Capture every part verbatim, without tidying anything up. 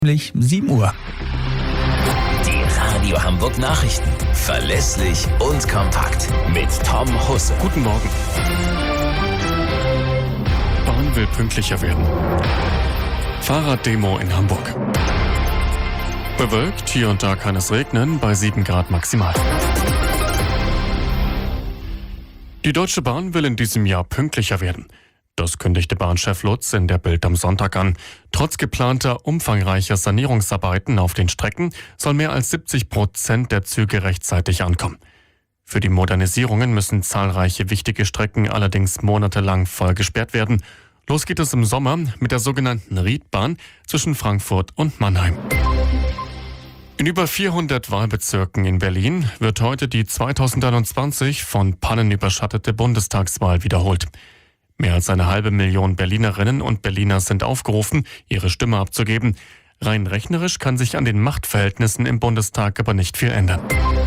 sieben Uhr. Die Radio Hamburg Nachrichten. Verlässlich und kompakt. Mit Tom Husse. Guten Morgen. Bahn will pünktlicher werden. Fahrraddemo in Hamburg. Bewölkt, hier und da kann es regnen, bei sieben Grad maximal. Die Deutsche Bahn will in diesem Jahr pünktlicher werden. Das kündigte Bahnchef Lutz in der Bild am Sonntag an. Trotz geplanter, umfangreicher Sanierungsarbeiten auf den Strecken soll mehr als siebzig Prozent der Züge rechtzeitig ankommen. Für die Modernisierungen müssen zahlreiche wichtige Strecken allerdings monatelang voll gesperrt werden. Los geht es im Sommer mit der sogenannten Riedbahn zwischen Frankfurt und Mannheim. In über vierhundert Wahlbezirken in Berlin wird heute die zweitausendeinundzwanzig von Pannen überschattete Bundestagswahl wiederholt. Mehr als eine halbe Million Berlinerinnen und Berliner sind aufgerufen, ihre Stimme abzugeben. Rein rechnerisch kann sich an den Machtverhältnissen im Bundestag aber nicht viel ändern.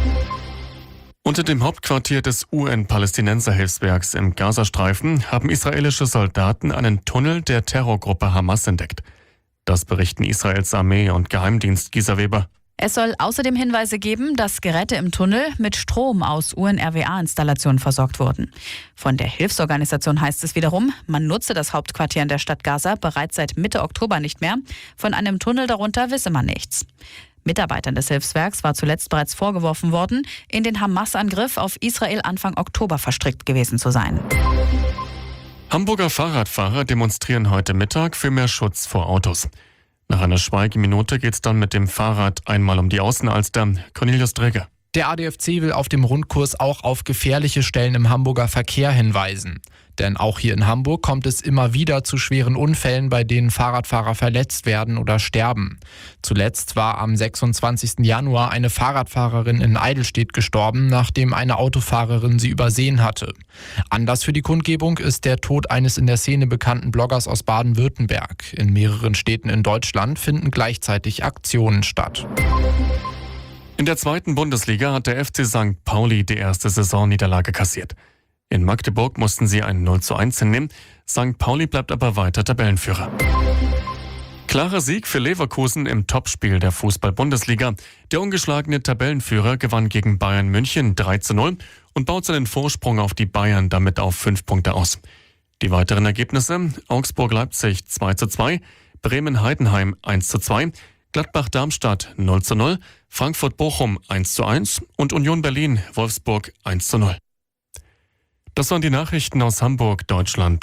Unter dem Hauptquartier des U N-Palästinenser-Hilfswerks im Gazastreifen haben israelische Soldaten einen Tunnel der Terrorgruppe Hamas entdeckt. Das berichten Israels Armee und Geheimdienst. Gisa Weber. Es soll außerdem Hinweise geben, dass Geräte im Tunnel mit Strom aus U N R W A-Installationen versorgt wurden. Von der Hilfsorganisation heißt es wiederum, man nutze das Hauptquartier in der Stadt Gaza bereits seit Mitte Oktober nicht mehr. Von einem Tunnel darunter wisse man nichts. Mitarbeitern des Hilfswerks war zuletzt bereits vorgeworfen worden, in den Hamas-Angriff auf Israel Anfang Oktober verstrickt gewesen zu sein. Hamburger Fahrradfahrer demonstrieren heute Mittag für mehr Schutz vor Autos. Nach einer Schweigeminute geht's dann mit dem Fahrrad einmal um die Außenalster. Cornelius Dräger. Der A D F C will auf dem Rundkurs auch auf gefährliche Stellen im Hamburger Verkehr hinweisen. Denn auch hier in Hamburg kommt es immer wieder zu schweren Unfällen, bei denen Fahrradfahrer verletzt werden oder sterben. Zuletzt war am sechsundzwanzigsten Januar eine Fahrradfahrerin in Eidelstedt gestorben, nachdem eine Autofahrerin sie übersehen hatte. Anlass für die Kundgebung ist der Tod eines in der Szene bekannten Bloggers aus Baden-Württemberg. In mehreren Städten in Deutschland finden gleichzeitig Aktionen statt. In der zweiten Bundesliga hat der F C Sankt Pauli die erste Saisonniederlage kassiert. In Magdeburg mussten sie ein null zu eins hinnehmen. Sankt Pauli bleibt aber weiter Tabellenführer. Klarer Sieg für Leverkusen im Topspiel der Fußball-Bundesliga. Der ungeschlagene Tabellenführer gewann gegen Bayern München drei zu null und baut seinen Vorsprung auf die Bayern damit auf fünf Punkte aus. Die weiteren Ergebnisse: Augsburg-Leipzig zwei zu zwei, Bremen-Heidenheim eins zu zwei, Gladbach-Darmstadt null zu null, Frankfurt-Bochum eins zu eins und Union Berlin-Wolfsburg eins zu null. Das waren die Nachrichten aus Hamburg, Deutschland.